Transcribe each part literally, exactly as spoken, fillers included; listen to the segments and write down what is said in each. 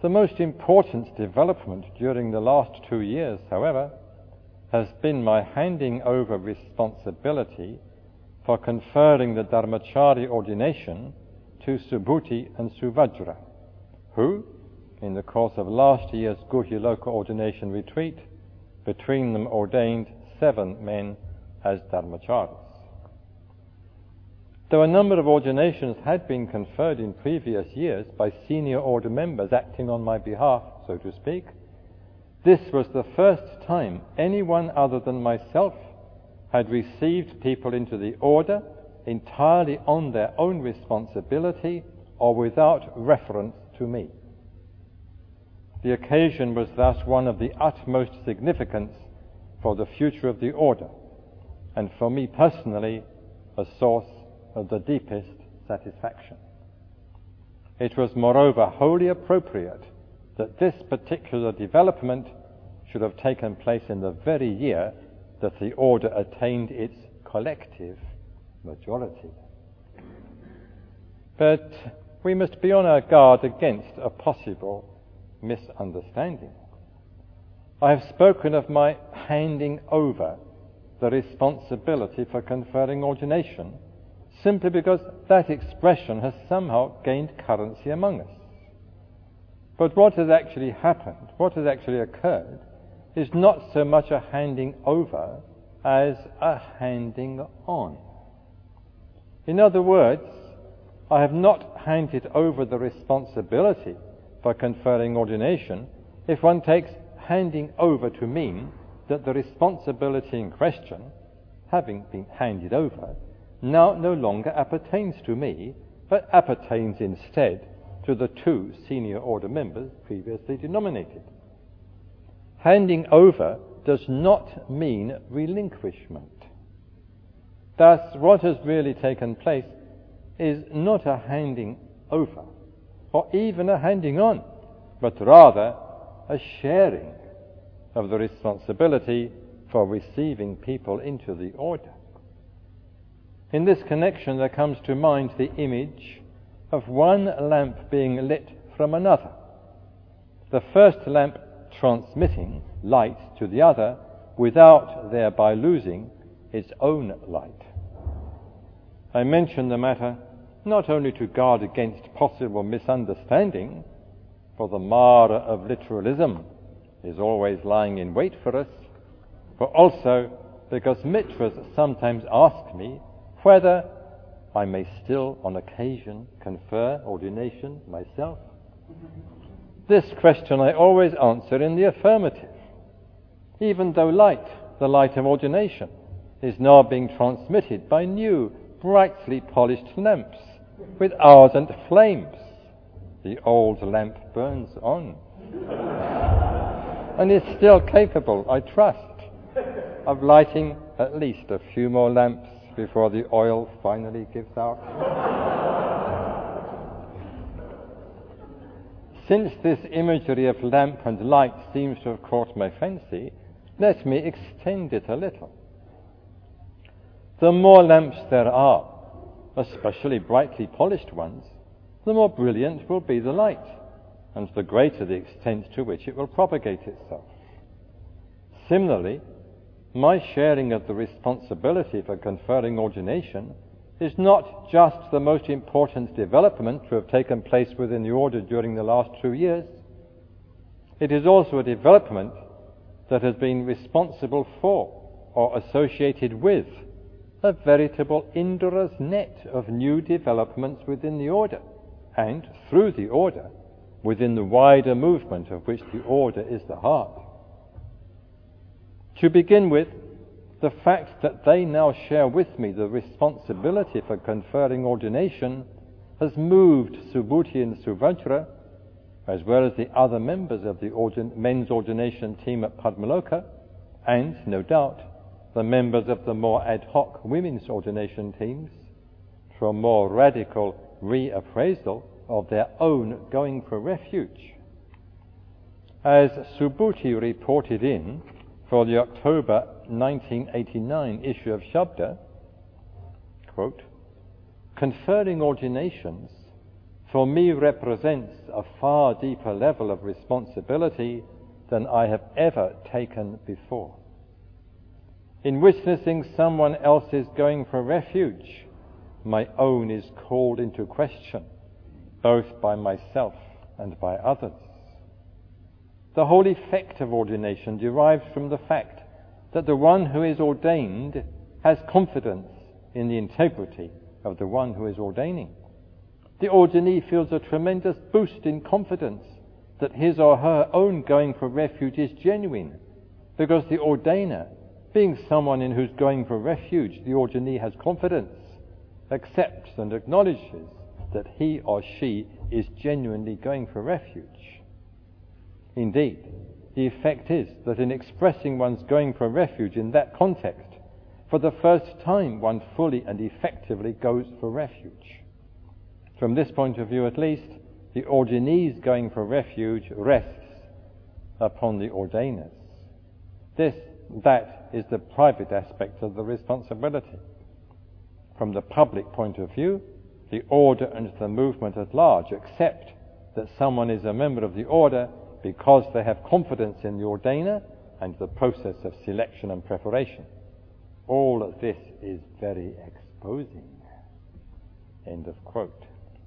The most important development during the last two years, however, has been my handing over responsibility for conferring the Dharmachari ordination to Subhuti and Suvajra, who, in the course of last year's Guhya-loka ordination retreat, between them ordained seven men as Dharmacharis. Though a number of ordinations had been conferred in previous years by senior order members acting on my behalf, so to speak, this was the first time anyone other than myself had received people into the order entirely on their own responsibility or without reference to me. The occasion was thus one of the utmost significance for the future of the order, and for me personally, a source of the deepest satisfaction. It was moreover wholly appropriate that this particular development should have taken place in the very year that the order attained its collective majority. But we must be on our guard against a possible misunderstanding. I have spoken of my handing over the responsibility for conferring ordination simply because that expression has somehow gained currency among us. But what has actually happened, what has actually occurred, is not so much a handing over as a handing on. In other words, I have not handed over the responsibility for conferring ordination if one takes handing over to mean that the responsibility in question, having been handed over, now no longer appertains to me, but appertains instead to the two senior order members previously denominated. Handing over does not mean relinquishment. Thus, what has really taken place is not a handing over, or even a handing on, but rather a sharing of the responsibility for receiving people into the order. In this connection, there comes to mind the image of one lamp being lit from another, the first lamp transmitting light to the other without thereby losing its own light. I mention the matter not only to guard against possible misunderstanding, for the Mara of literalism is always lying in wait for us, but also because mitras sometimes ask me whether I may still on occasion confer ordination myself. This question I always answer in the affirmative, even though light, the light of ordination, is now being transmitted by new, brightly polished lamps with ardent flames. The old lamp burns on and is still capable, I trust, of lighting at least a few more lamps before the oil finally gives out. Since this imagery of lamp and light seems to have caught my fancy, let me extend it a little. The more lamps there are, especially brightly polished ones, the more brilliant will be the light, and the greater the extent to which it will propagate itself. Similarly, my sharing of the responsibility for conferring ordination is not just the most important development to have taken place within the order during the last two years. It is also a development that has been responsible for or associated with a veritable Indra's net of new developments within the order, and through the order, within the wider movement of which the order is the heart. To begin with, the fact that they now share with me the responsibility for conferring ordination has moved Subhuti and Suvajra, as well as the other members of the ordin- men's ordination team at Padmaloka, and, no doubt, the members of the more ad hoc women's ordination teams, to a more radical reappraisal of their own going for refuge. As Subhuti reported in for the October nineteen eighty-nine issue of Shabda, quote, conferring ordinations for me represents a far deeper level of responsibility than I have ever taken before. In witnessing someone else's going for refuge, my own is called into question, both by myself and by others. The whole effect of ordination derives from the fact that the one who is ordained has confidence in the integrity of the one who is ordaining. The ordinee feels a tremendous boost in confidence that his or her own going for refuge is genuine, because the ordainer, being someone in whose going for refuge the ordinee has confidence, accepts and acknowledges that he or she is genuinely going for refuge. Indeed, the effect is that in expressing one's going for refuge in that context, for the first time one fully and effectively goes for refuge. From this point of view at least, the ordinee's going for refuge rests upon the ordainers. This, that is the private aspect of the responsibility. From the public point of view, the order and the movement at large accept that someone is a member of the order because they have confidence in the ordainer and the process of selection and preparation. All of this is very exposing. End of quote.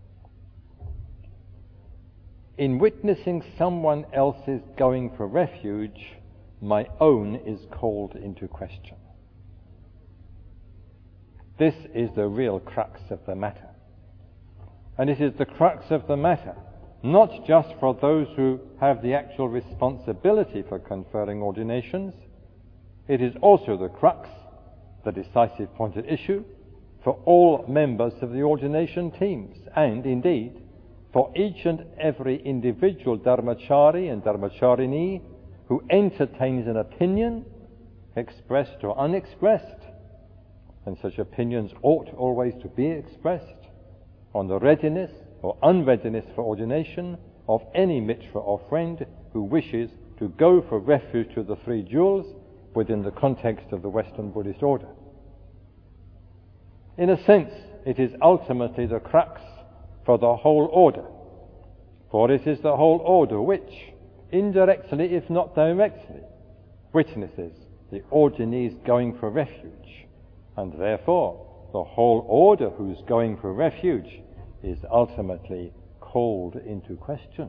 In witnessing someone else's going for refuge, my own is called into question. This is the real crux of the matter. And it is the crux of the matter, not just for those who have the actual responsibility for conferring ordinations, it is also the crux, the decisive point at issue, for all members of the ordination teams, and indeed, for each and every individual dharmachari and dharmacharini who entertains an opinion, expressed or unexpressed, and such opinions ought always to be expressed, on the readiness or unreadiness for ordination of any mitra or friend who wishes to go for refuge to the three jewels within the context of the Western Buddhist order. In a sense, it is ultimately the crux for the whole order, for it is the whole order which, indirectly if not directly, witnesses the ordinee's going for refuge, and therefore the whole order whose going for refuge is ultimately called into question.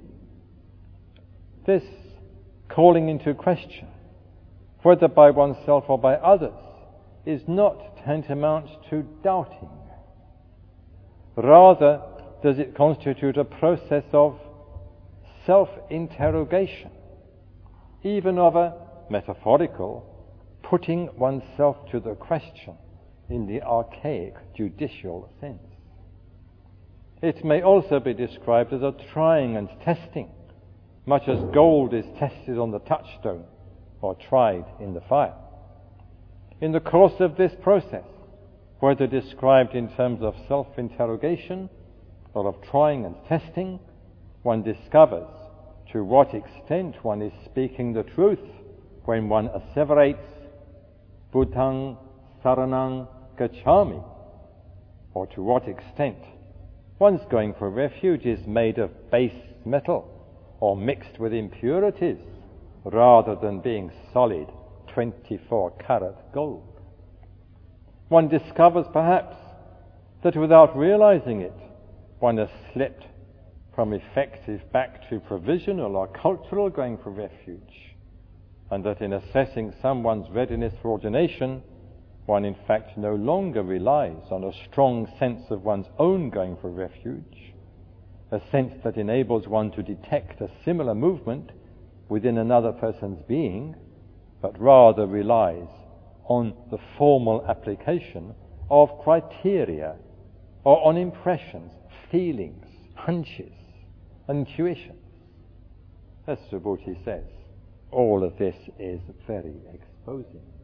This calling into question, whether by oneself or by others, is not tantamount to doubting. Rather, does it constitute a process of self-interrogation, even of a metaphorical putting oneself to the question in the archaic judicial sense. It may also be described as a trying and testing, much as gold is tested on the touchstone or tried in the fire. In the course of this process, whether described in terms of self-interrogation or of trying and testing, one discovers to what extent one is speaking the truth when one asseverates Buddhang Saranang Gacchami, or to what extent one's going for refuge is made of base metal or mixed with impurities rather than being solid twenty-four karat gold. One discovers perhaps that without realizing it, one has slipped from effective back to provisional or cultural going for refuge, and that in assessing someone's readiness for ordination, one in fact no longer relies on a strong sense of one's own going for refuge, a sense that enables one to detect a similar movement within another person's being, but rather relies on the formal application of criteria or on impressions, feelings, hunches, intuitions. As Subhuti says, all of this is very exposing.